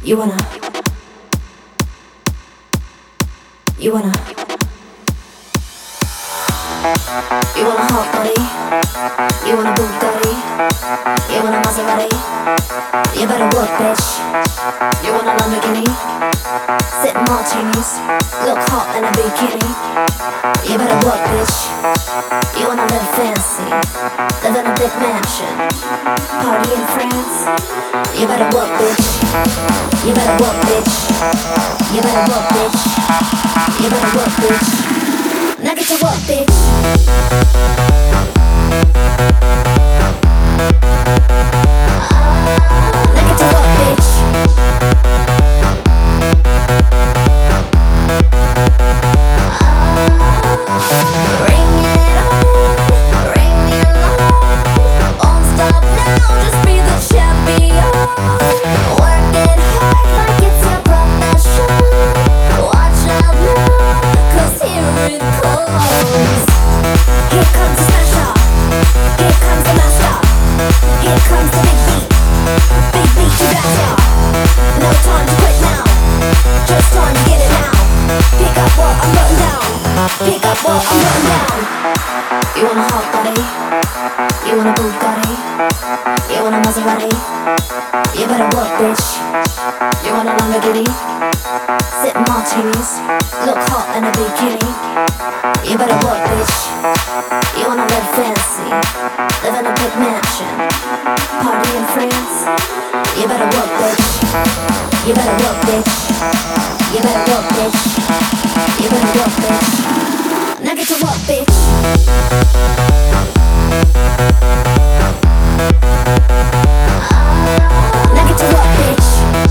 You wanna, you wanna, you want a hot body, you want a Bugatti, you want a Maserati, you better work, bitch. You want a Lamborghini, sip martinis, look hot in a bikini. You better work, bitch. You wanna live fancy, live in a big mansion, party in France. You better work, bitch. You better work, bitch. You better work, bitch. You better work, bitch. Now get to work, bitch. Now get to work, bitch. Ring it on, ring it on. Won't stop now, just be the champion. Work it hard like it's your profession. Watch out now, 'cause here it comes. Here comes the smasher, here comes the master, here comes the big beat to blast ya. No time to quit now, just time to get it now. Pick up what I'm putting down, pick up what I'm putting down. You want a hot body, you want a Bugatti, you want a Maserati. You better work, bitch. You want a Lamborghini, sip martinis, look hot in a bikini. You better work, bitch. You wanna live fancy, live in a big mansion, party in France. You better work, bitch. You better work, bitch. You better work, bitch. You better work, bitch. Now get to work, bitch. Now get to work, bitch.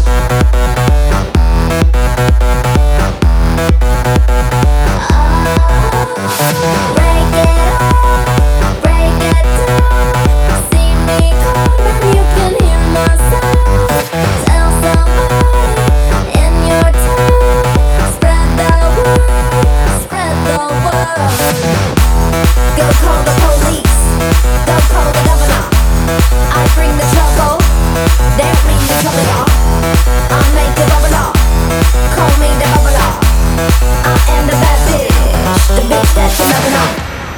Break it up, break it down. See me coming, you can hear my sound. Tell somebody in your town. Spread the word, spread the word. Go call the police, go call the governor. I bring the trouble, they bring the trouble, y'all. I make the bubble up, call me the bubble up. I am the bad bitch, the bitch that you never know.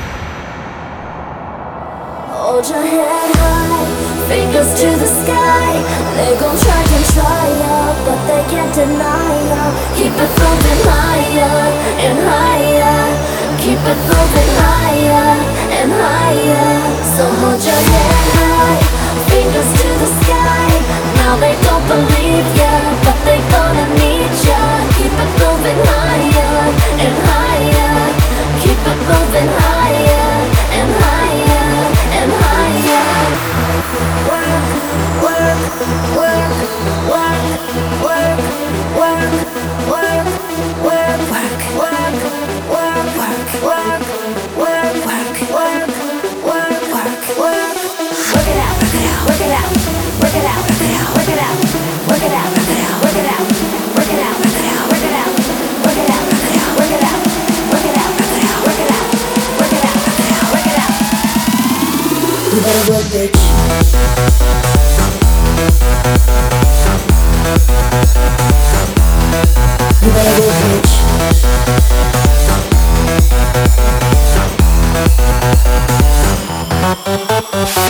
Hold your head high, fingers to the sky. They gon' try ya, but they can't deny ya. Keep it moving higher and higher. Keep it moving higher and higher. So hold your head high, fingers to the sky. Now they don't believe ya, but they gonna need ya. Keep it moving higher and higher. Keep it moving higher and higher and higher. Work, work, work, work, work, work, work, work, work, work, work, work, work, work, work, work, work, work. Work it out, work it out, work it out, work it out, work it out, work it out, work it out, work it out, work it out, work it out, work it out, work it out, work it out, work it out, work it out, work it out, work it out, work it out, work it out. You better work, bitch. You better work, bitch.